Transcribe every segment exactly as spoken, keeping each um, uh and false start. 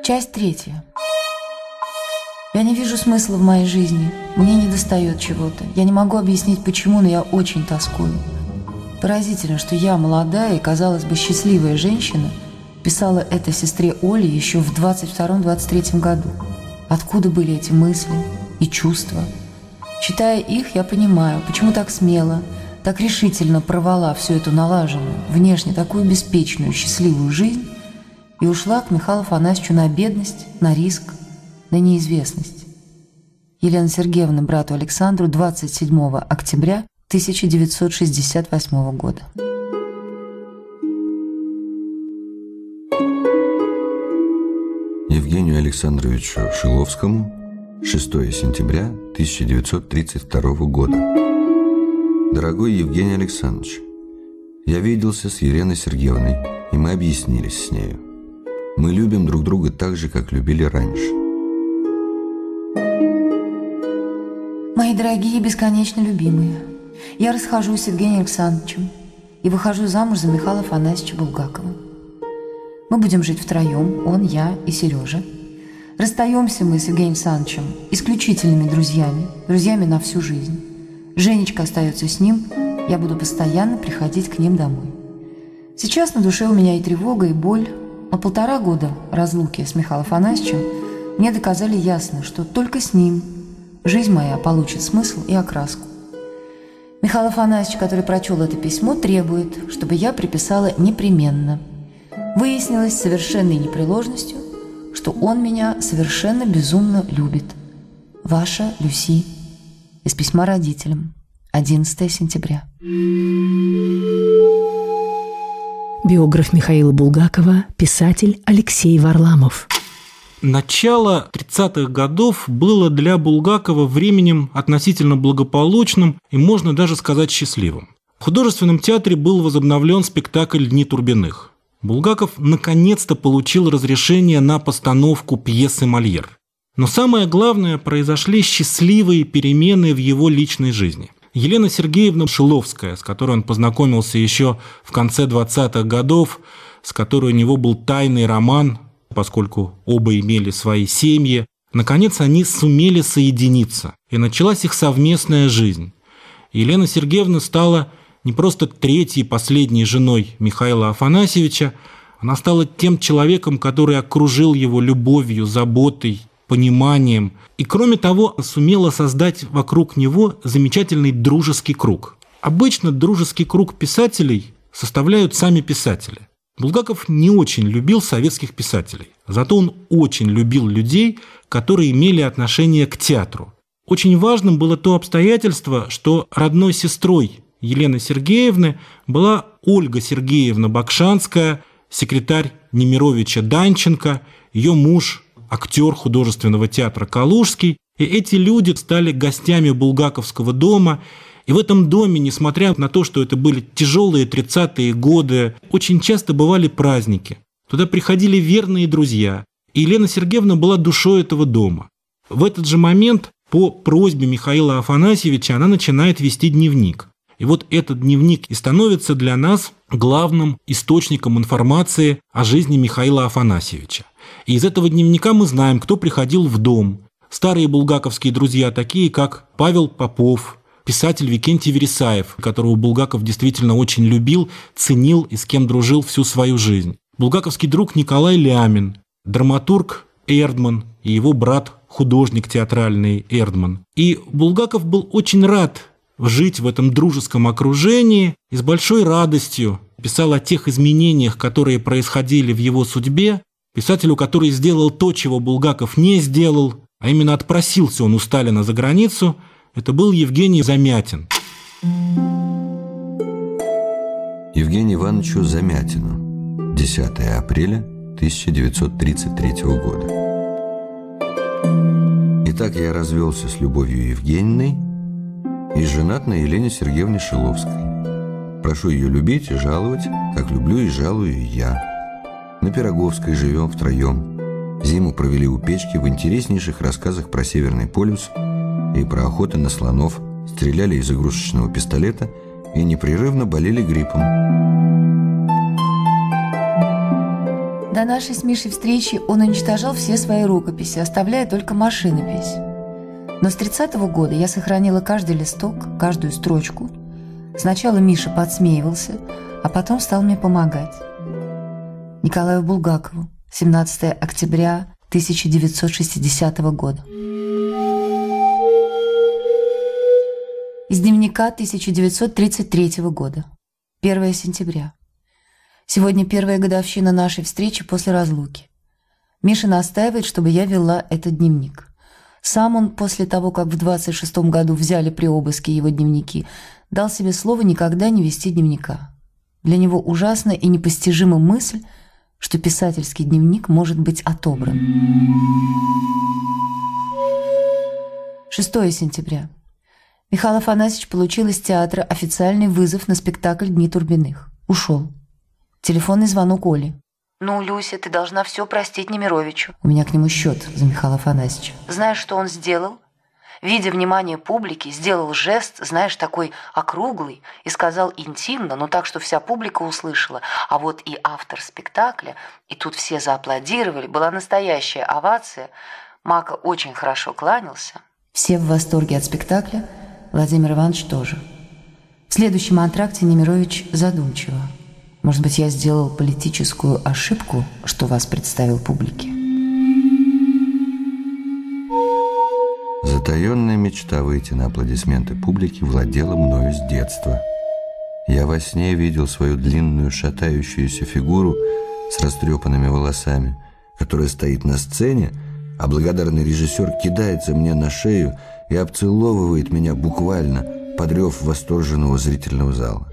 Часть третья. Я не вижу смысла в моей жизни. Мне недостает чего-то. Я не могу объяснить, почему, но я очень тоскую. Поразительно, что я, молодая и, казалось бы, счастливая женщина, писала это сестре Оле еще в двадцать втором — двадцать третьем году. Откуда были эти мысли и чувства? Читая их, я понимаю, почему так смело, так решительно порвала всю эту налаженную, внешне такую беспечную, счастливую жизнь и ушла к Михаилу Афанасьевичу на бедность, на риск, на неизвестность. Елена Сергеевна брату Александру двадцать седьмого октября тысяча девятьсот шестьдесят восьмого года. Евгению Александровичу Шиловскому шестого сентября тысяча девятьсот тридцать второго года. Дорогой Евгений Александрович, я виделся с Еленой Сергеевной, и мы объяснились с нею. Мы любим друг друга так же, как любили раньше. Мои дорогие и бесконечно любимые, я расхожусь с Евгением Александровичем и выхожу замуж за Михаила Афанасьевича Булгакова. Мы будем жить втроем, он, я и Сережа. Расстаемся мы с Евгением Александровичем исключительными друзьями, друзьями на всю жизнь. Женечка остается с ним, я буду постоянно приходить к ним домой. Сейчас на душе у меня и тревога, и боль, но полтора года разлуки с Михаилом Афанасьевичем мне доказали ясно, что только с ним жизнь моя получит смысл и окраску. Михаил Афанасьевич, который прочел это письмо, требует, чтобы я приписала непременно. Выяснилось с совершенной непреложностью, что он меня совершенно безумно любит. Ваша Люси. Из письма родителям. одиннадцатого сентября. Биограф Михаила Булгакова, писатель Алексей Варламов. Начало тридцатых годов было для Булгакова временем относительно благополучным и, можно даже сказать, счастливым. В художественном театре был возобновлен спектакль «Дни Турбиных». Булгаков наконец-то получил разрешение на постановку пьесы «Мольер». Но самое главное, произошли счастливые перемены в его личной жизни. Елена Сергеевна Шиловская, с которой он познакомился еще в конце двадцатых годов, с которой у него был тайный роман, поскольку оба имели свои семьи, наконец они сумели соединиться, и началась их совместная жизнь. Елена Сергеевна стала не просто третьей, последней женой Михаила Афанасьевича, она стала тем человеком, который окружил его любовью, заботой, пониманием, и, кроме того, сумела создать вокруг него замечательный дружеский круг. Обычно дружеский круг писателей составляют сами писатели. Булгаков не очень любил советских писателей, зато он очень любил людей, которые имели отношение к театру. Очень важным было то обстоятельство, что родной сестрой Елены Сергеевны была Ольга Сергеевна Бакшанская, секретарь Немировича Данченко, ее муж – актер художественного театра Калужский, и эти люди стали гостями булгаковского дома. И в этом доме, несмотря на то, что это были тяжелые тридцатые годы, очень часто бывали праздники. Туда приходили верные друзья, и Елена Сергеевна была душой этого дома. В этот же момент, по просьбе Михаила Афанасьевича, она начинает вести дневник. И вот этот дневник и становится для нас главным источником информации о жизни Михаила Афанасьевича. И из этого дневника мы знаем, кто приходил в дом. Старые булгаковские друзья, такие как Павел Попов, писатель Викентий Вересаев, которого Булгаков действительно очень любил, ценил и с кем дружил всю свою жизнь. Булгаковский друг Николай Лямин, драматург Эрдман и его брат, художник театральный Эрдман. И Булгаков был очень рад жить в этом дружеском окружении и с большой радостью писал о тех изменениях, которые происходили в его судьбе, писателю, который сделал то, чего Булгаков не сделал, а именно отпросился он у Сталина за границу, это был Евгений Замятин. Евгению Ивановичу Замятину, десятого апреля тысяча девятьсот тридцать третьего года. Итак, я развелся с Любовью Евгеньевной и женат на Елене Сергеевне Шиловской. Прошу ее любить и жаловать, как люблю и жалую я. На Пироговской живем втроем. Зиму провели у печки в интереснейших рассказах про Северный полюс и про охоту на слонов, стреляли из игрушечного пистолета и непрерывно болели гриппом. До нашей с Мишей встречи он уничтожал все свои рукописи, оставляя только машинопись. Но с тридцатого года я сохранила каждый листок, каждую строчку. Сначала Миша подсмеивался, а потом стал мне помогать. Николаю Булгакову, семнадцатое октября тысяча девятьсот шестидесятого года. Из дневника тысяча девятьсот тридцать третьего года. первое сентября. Сегодня первая годовщина нашей встречи после разлуки. Миша настаивает, чтобы я вела этот дневник. Сам он, после того, как в двадцать шестом году взяли при обыске его дневники, дал себе слово никогда не вести дневника. Для него ужасна и непостижима мысль, что писательский дневник может быть отобран. шестое сентября. Михаил Афанасьевич получил из театра официальный вызов на спектакль «Дни Турбиных». Ушел. Телефонный звонок Оли. «Ну, Люся, ты должна все простить Немировичу». У меня к нему счет за Михаила Афанасьевича. Знаешь, что он сделал? Видя внимание публики, сделал жест, знаешь, такой округлый, и сказал интимно, но так, что вся публика услышала. А вот и автор спектакля, и тут все зааплодировали, была настоящая овация. Мака очень хорошо кланялся. Все в восторге от спектакля, Владимир Иванович тоже. В следующем антракте Немирович задумчиво. Может быть, я сделал политическую ошибку, что вас представил публике? Затаенная мечта выйти на аплодисменты публики владела мною с детства. Я во сне видел свою длинную шатающуюся фигуру с растрепанными волосами, которая стоит на сцене, а благодарный режиссер кидается мне на шею и обцеловывает меня буквально под рев восторженного зрительного зала.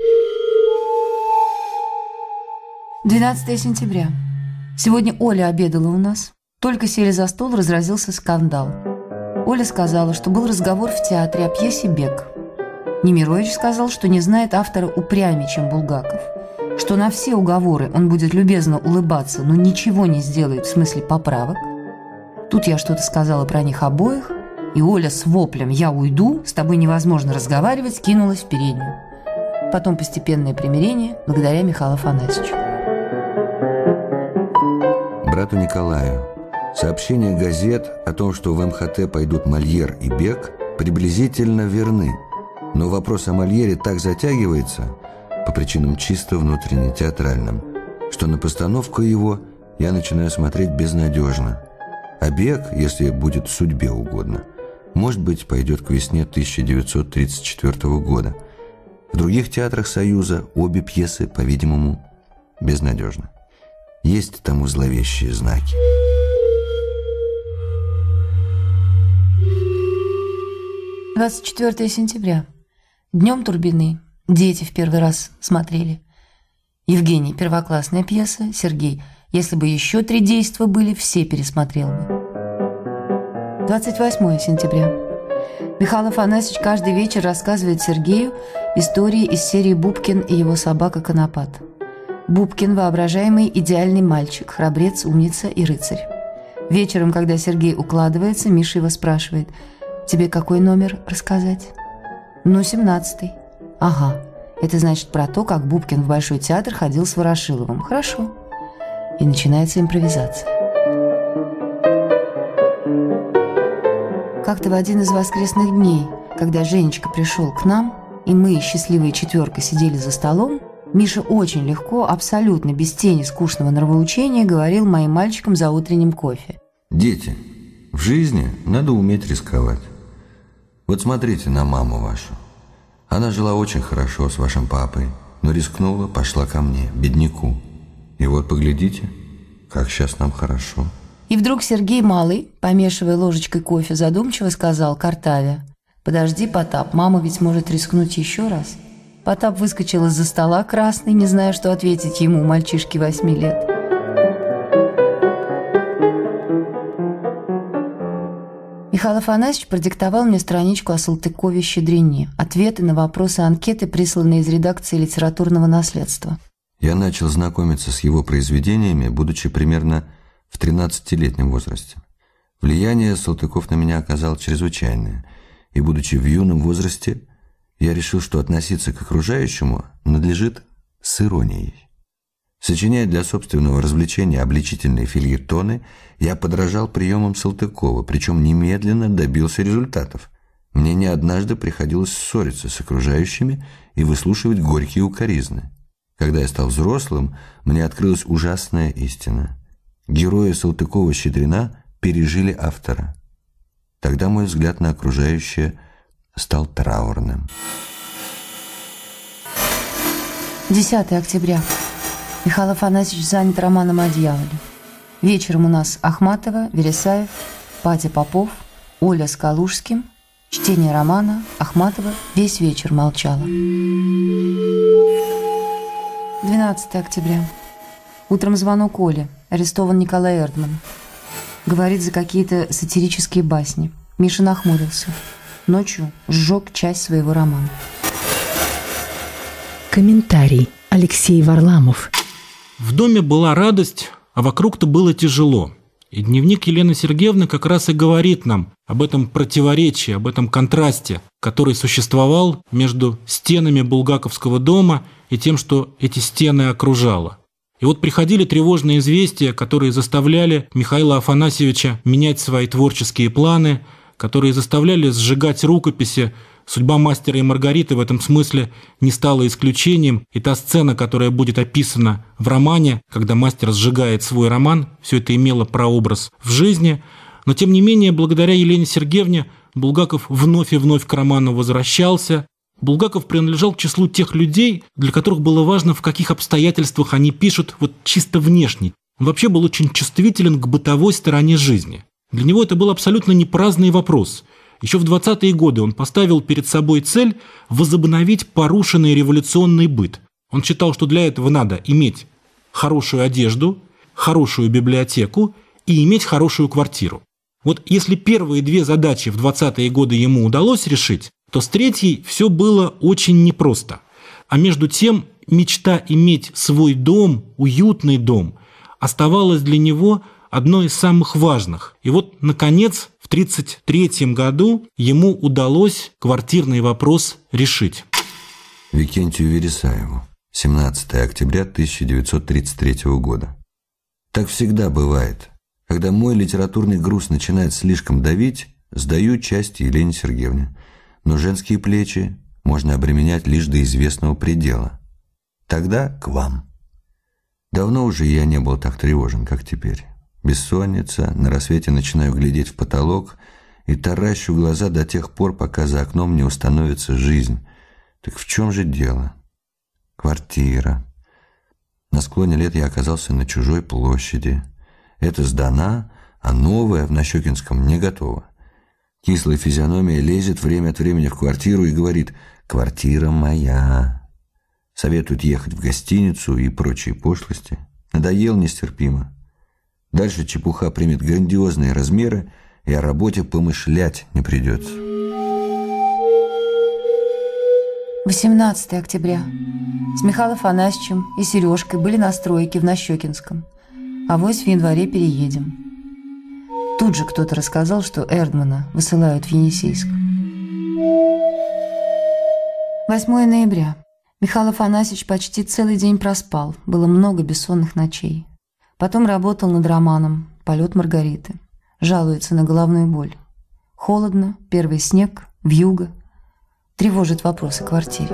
двенадцатое сентября. Сегодня Оля обедала у нас. Только сели за стол, разразился скандал. Оля сказала, что был разговор в театре о пьесе «Бег». Немирович сказал, что не знает автора упрямее, чем Булгаков, что на все уговоры он будет любезно улыбаться, но ничего не сделает в смысле поправок. Тут я что-то сказала про них обоих, и Оля с воплем «Я уйду, с тобой невозможно разговаривать» кинулась в переднюю. Потом постепенное примирение благодаря Михаилу Афанасьевичу. Брату Николаю. Сообщения газет о том, что в эм ха тэ пойдут Мольер и Бег, приблизительно верны. Но вопрос о Мольере так затягивается, по причинам чисто внутренне театральным, что на постановку его я начинаю смотреть безнадежно. А Бег, если будет судьбе угодно, может быть, пойдет к весне тысяча девятьсот тридцать четвёртого года. В других театрах Союза обе пьесы, по-видимому, безнадежны. Есть тому зловещие знаки. двадцать четвёртое сентября. Днем Турбины. Дети в первый раз смотрели. Евгений, первоклассная пьеса. Сергей, если бы еще три действа были, все пересмотрел бы. двадцать восьмое сентября. Михаил Афанасьевич каждый вечер рассказывает Сергею истории из серии «Бубкин и его собака Конопат». Бубкин – воображаемый идеальный мальчик, храбрец, умница и рыцарь. Вечером, когда Сергей укладывается, Миша его спрашивает: «Тебе какой номер рассказать?» «Ну, семнадцатый». «Ага, это значит про то, как Бубкин в Большой театр ходил с Ворошиловым. Хорошо». И начинается импровизация. Как-то в один из воскресных дней, когда Женечка пришел к нам, и мы, счастливая четверка, сидели за столом, Миша очень легко, абсолютно без тени скучного нравоучения говорил моим мальчикам за утренним кофе. Дети, в жизни надо уметь рисковать. Вот смотрите на маму вашу. Она жила очень хорошо с вашим папой, но рискнула, пошла ко мне, бедняку. И вот поглядите, как сейчас нам хорошо. И вдруг Сергей Малый, помешивая ложечкой кофе, задумчиво сказал картавя: «Подожди, Потап, мама ведь может рискнуть еще раз». Потап выскочил из-за стола красный, не зная, что ответить ему, мальчишке восьми лет. Михаил Афанасьевич продиктовал мне страничку о Салтыкове-Щедрине, ответы на вопросы анкеты, присланные из редакции литературного наследства. Я начал знакомиться с его произведениями, будучи примерно в тринадцатилетнем возрасте. Влияние Салтыков на меня оказал чрезвычайное, и, будучи в юном возрасте, я решил, что относиться к окружающему надлежит с иронией. Сочиняя для собственного развлечения обличительные фельетоны, я подражал приемам Салтыкова, причем немедленно добился результатов. Мне не однажды приходилось ссориться с окружающими и выслушивать горькие укоризны. Когда я стал взрослым, мне открылась ужасная истина. Герои Салтыкова-Щедрина пережили автора. Тогда мой взгляд на окружающее стал траурным. десятое октября. Михаил Афанасьевич занят романом о дьяволе. Вечером у нас Ахматова, Вересаев, Патя Попов, Оля с Калужским. Чтение романа. Ахматова весь вечер молчала. двенадцатое октября. Утром звонок Оле. Арестован Николай Эрдман. Говорит за какие-то сатирические басни. Миша нахмурился. Ночью сжег часть своего романа. Комментарий. Алексей Варламов. В доме была радость, а вокруг-то было тяжело. И дневник Елены Сергеевны как раз и говорит нам об этом противоречии, об этом контрасте, который существовал между стенами булгаковского дома и тем, что эти стены окружало. И вот приходили тревожные известия, которые заставляли Михаила Афанасьевича менять свои творческие планы, которые заставляли сжигать рукописи. Судьба «Мастера и Маргариты» в этом смысле не стала исключением, и та сцена, которая будет описана в романе, когда мастер сжигает свой роман, все это имело прообраз в жизни. Но, тем не менее, благодаря Елене Сергеевне Булгаков вновь и вновь к роману возвращался. Булгаков принадлежал к числу тех людей, для которых было важно, в каких обстоятельствах они пишут, вот чисто внешне. Он вообще был очень чувствителен к бытовой стороне жизни. Для него это был абсолютно не праздный вопрос. Еще в двадцатые годы он поставил перед собой цель возобновить порушенный революционный быт. Он считал, что для этого надо иметь хорошую одежду, хорошую библиотеку и иметь хорошую квартиру. Вот если первые две задачи в двадцатые годы ему удалось решить, то с третьей все было очень непросто. А между тем мечта иметь свой дом, уютный дом, оставалась для него одной из самых важных. И вот, наконец, в тридцать третьем году ему удалось квартирный вопрос решить. Викентию Вересаеву. семнадцатое октября тысяча девятьсот тридцать третьего года. Так всегда бывает. Когда мой литературный груз начинает слишком давить, сдаю часть Елене Сергеевне. Но женские плечи можно обременять лишь до известного предела. Тогда к вам. Давно уже я не был так тревожен, как теперь. Бессонница, на рассвете начинаю глядеть в потолок и таращу глаза до тех пор, пока за окном не установится жизнь. Так в чем же дело? Квартира. На склоне лет я оказался на чужой площади. Это сдана, а новая в Нащекинском не готова. Кислая физиономия лезет время от времени в квартиру и говорит: «Квартира моя». Советует ехать в гостиницу и прочие пошлости. Надоел нестерпимо. Дальше чепуха примет грандиозные размеры, и о работе помышлять не придется. восемнадцатое октября. С Михаилом Афанасьевичем и Сережкой были на стройке в Нащекинском. Авось в январе переедем. Тут же кто-то рассказал, что Эрдмана высылают в Енисейск. восьмое ноября. Михаил Афанасьевич почти целый день проспал. Было много бессонных ночей. Потом работал над романом «Полет Маргариты». Жалуется на головную боль. Холодно, первый снег, вьюга. Тревожит вопрос о квартире.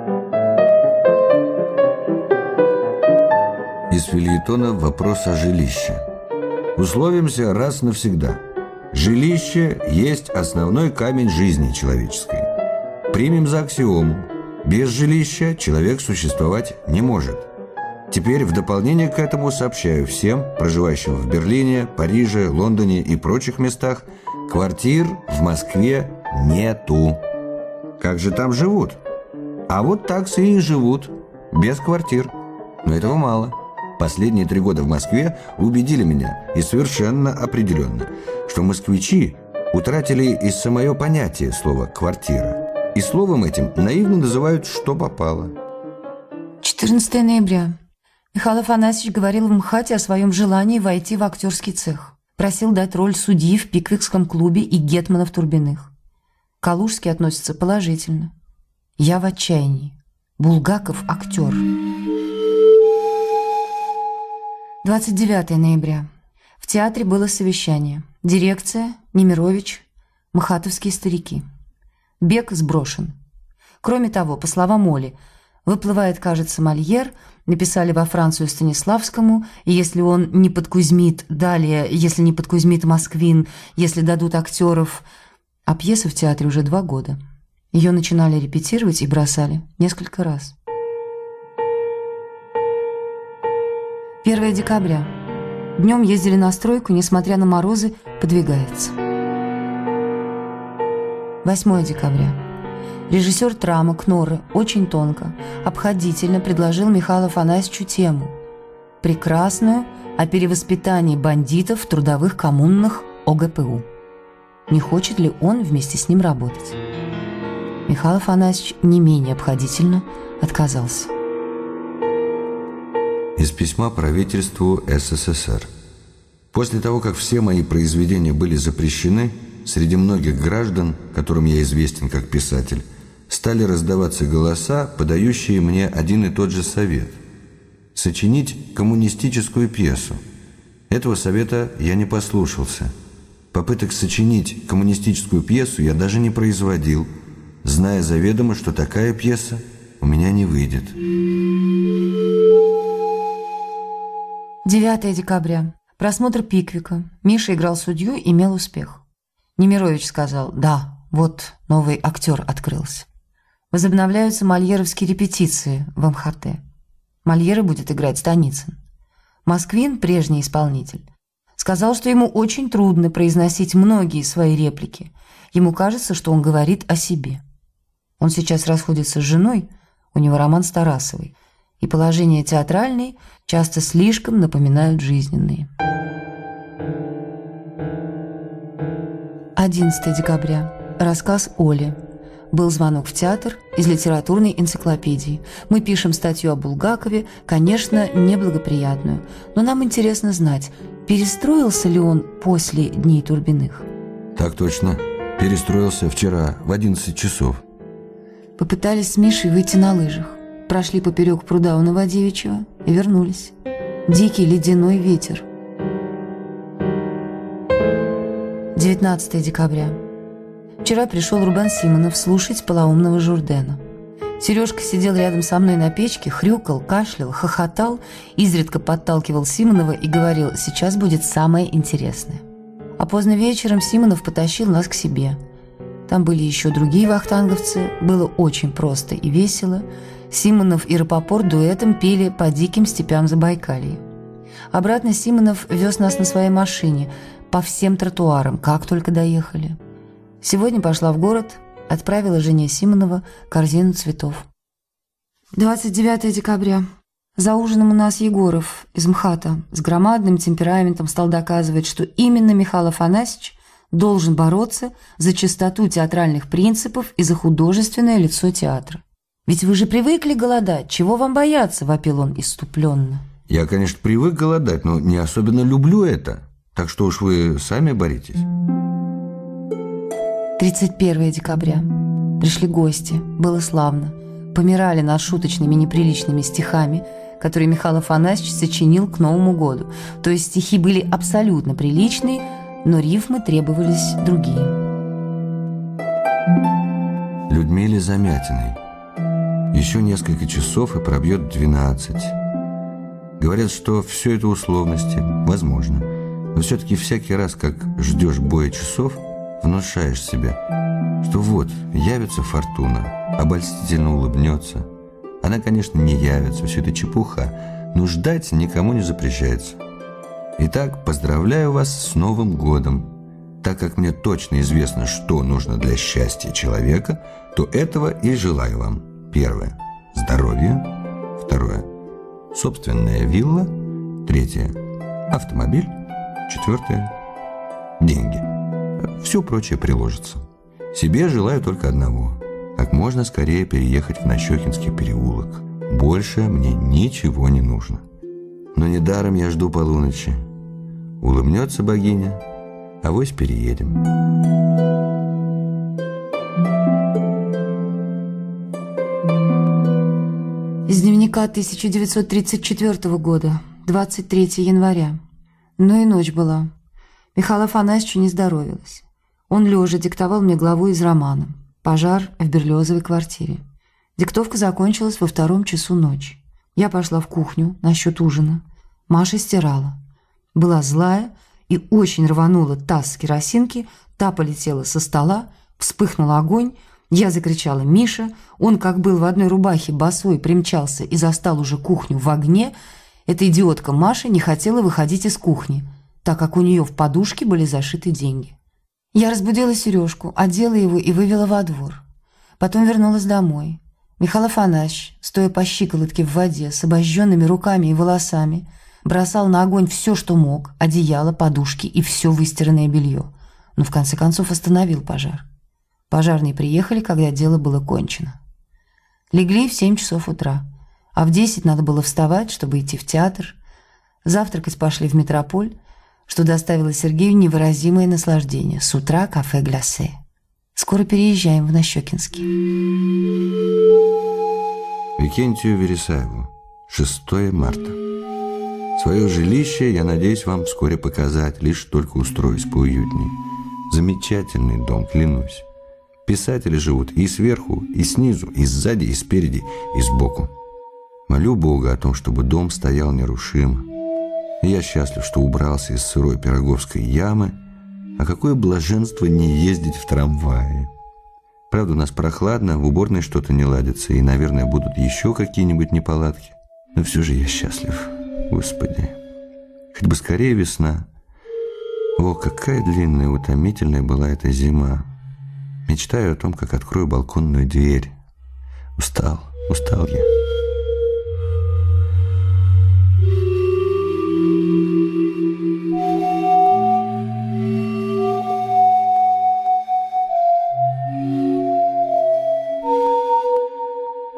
Из фельетона вопрос о жилище. Условимся раз навсегда. Жилище есть основной камень жизни человеческой. Примем за аксиому. Без жилища человек существовать не может. Теперь в дополнение к этому сообщаю всем, проживающим в Берлине, Париже, Лондоне и прочих местах, квартир в Москве нету. Как же там живут? А вот так и живут, без квартир. Но этого мало. Последние три года в Москве убедили меня, и совершенно определенно, что москвичи утратили из самое понятие слова «квартира». И словом этим наивно называют «что попало». четырнадцатое ноября. Михаил Афанасьевич говорил в МХАТе о своем желании войти в актерский цех. Просил дать роль судьи в Пиквикском клубе и гетмана в Турбиных. Калужский относится положительно. Я в отчаянии. Булгаков – актер. двадцать девятое ноября. В театре было совещание. Дирекция, Немирович, мхатовские старики. Бег сброшен. Кроме того, по словам Оли, выплывает, кажется, Мольер, написали во Францию Станиславскому, и если он не подкузмит, далее, если не подкузмит Москвин, если дадут актеров... А пьеса в театре уже два года. Ее начинали репетировать и бросали несколько раз. первое декабря. Днем ездили на стройку, несмотря на морозы, подвигается. восьмое декабря. Режиссер Трама Кноры очень тонко, обходительно предложил Михаилу Афанасьевичу тему, прекрасную, о перевоспитании бандитов в трудовых коммунных О Г П У. Не хочет ли он вместе с ним работать? Михаил Афанасьевич не менее обходительно отказался. Из письма правительству С С С Р. После того, как все мои произведения были запрещены, среди многих граждан, которым я известен как писатель, стали раздаваться голоса, подающие мне один и тот же совет – сочинить коммунистическую пьесу. Этого совета я не послушался. Попыток сочинить коммунистическую пьесу я даже не производил, зная заведомо, что такая пьеса у меня не выйдет. девятое декабря. Просмотр «Пиквика». Миша играл судью и имел успех. Немирович сказал: «Да, вот новый актер открылся». Возобновляются мольеровские репетиции в Эм Ха Тэ. Мольера будет играть Станицын. Москвин, прежний исполнитель, сказал, что ему очень трудно произносить многие свои реплики. Ему кажется, что он говорит о себе. Он сейчас расходится с женой, у него роман с Тарасовой, и положения театральные часто слишком напоминают жизненные. одиннадцатое декабря. Рассказ Оли. Был звонок в театр из литературной энциклопедии. Мы пишем статью о Булгакове, конечно, неблагоприятную, но нам интересно знать, перестроился ли он после Дней Турбиных. Так точно. Перестроился вчера в одиннадцать часов. Попытались с Мишей выйти на лыжах. Прошли поперек пруда у Новодевичьего и вернулись. Дикий ледяной ветер. девятнадцатое декабря. Вчера пришел Рубен Симонов слушать полоумного Журдена. Сережка сидел рядом со мной на печке, хрюкал, кашлял, хохотал, изредка подталкивал Симонова и говорил: «Сейчас будет самое интересное». А поздно вечером Симонов потащил нас к себе. Там были еще другие вахтанговцы, было очень просто и весело. Симонов и Рапопорт дуэтом пели «По диким степям Забайкалья». Обратно Симонов вез нас на своей машине по всем тротуарам, как только доехали. Сегодня пошла в город, отправила жене Симонова корзину цветов. двадцать девятое декабря. За ужином у нас Егоров из МХАТа с громадным темпераментом стал доказывать, что именно Михаил Афанасьевич должен бороться за чистоту театральных принципов и за художественное лицо театра. «Ведь вы же привыкли голодать, чего вам бояться?» – вопил он исступленно. Я, конечно, привык голодать, но не особенно люблю это. Так что уж вы сами боритесь. тридцать первое декабря. Пришли гости, было славно. Помирали над шуточными неприличными стихами, которые Михаил Афанасьевич сочинил к Новому году. То есть стихи были абсолютно приличные, но рифмы требовались другие. Людмиле Замятиной. Еще несколько часов и пробьет двенадцать. Говорят, что все это условности, возможно. Но все-таки всякий раз, как ждешь боя часов, внушаешь себе, что вот, явится фортуна, обольстительно улыбнется. Она, конечно, не явится, все это чепуха, но ждать никому не запрещается. Итак, поздравляю вас с Новым годом. Так как мне точно известно, что нужно для счастья человека, то этого и желаю вам. Первое – здоровье. Второе – собственная вилла. Третье – автомобиль. Четвертое – деньги. Все прочее приложится. Себе желаю только одного – как можно скорее переехать в Нащекинский переулок. Больше мне ничего не нужно. Но недаром я жду полуночи. Улыбнется богиня, авось переедем. Из дневника тысяча девятьсот тридцать четвёртого года. двадцать третьего января. Ну и ночь была. Михаилу Афанасьевичу не здоровилось. Он лежа диктовал мне главу из романа «Пожар в Берлиозовой квартире». Диктовка закончилась во втором часу ночи. Я пошла в кухню насчет ужина. Маша стирала. Была злая и очень рванула таз с керосинки, та полетела со стола, вспыхнул огонь. Я закричала «Миша!». Он, как был в одной рубахе, босой, примчался и застал уже кухню в огне. Эта идиотка Маша не хотела выходить из кухни, так как у нее в подушке были зашиты деньги. Я разбудила Сережку, одела его и вывела во двор. Потом вернулась домой. Михаил Афанасьевич, стоя по щиколотке в воде, с обожженными руками и волосами, бросал на огонь все, что мог, одеяло, подушки и все выстиранное белье. Но в конце концов остановил пожар. Пожарные приехали, когда дело было кончено. Легли в семь часов утра, а в десять надо было вставать, чтобы идти в театр. Завтракать пошли в метрополь, что доставило Сергею невыразимое наслаждение. С утра кафе «Глясе». Скоро переезжаем в Нащекинский. Викентию Вересаеву. шестого марта. Свое жилище я надеюсь вам вскоре показать, лишь только устроюсь поуютней. Замечательный дом, клянусь. Писатели живут и сверху, и снизу, и сзади, и спереди, и сбоку. Молю Бога о том, чтобы дом стоял нерушимо. И я счастлив, что убрался из сырой пироговской ямы. А какое блаженство не ездить в трамвае. Правда, у нас прохладно, в уборной что-то не ладится, и, наверное, будут еще какие-нибудь неполадки. Но все же я счастлив, Господи. Хоть бы скорее весна. О, какая длинная, утомительная была эта зима. Мечтаю о том, как открою балконную дверь. Устал, устал я.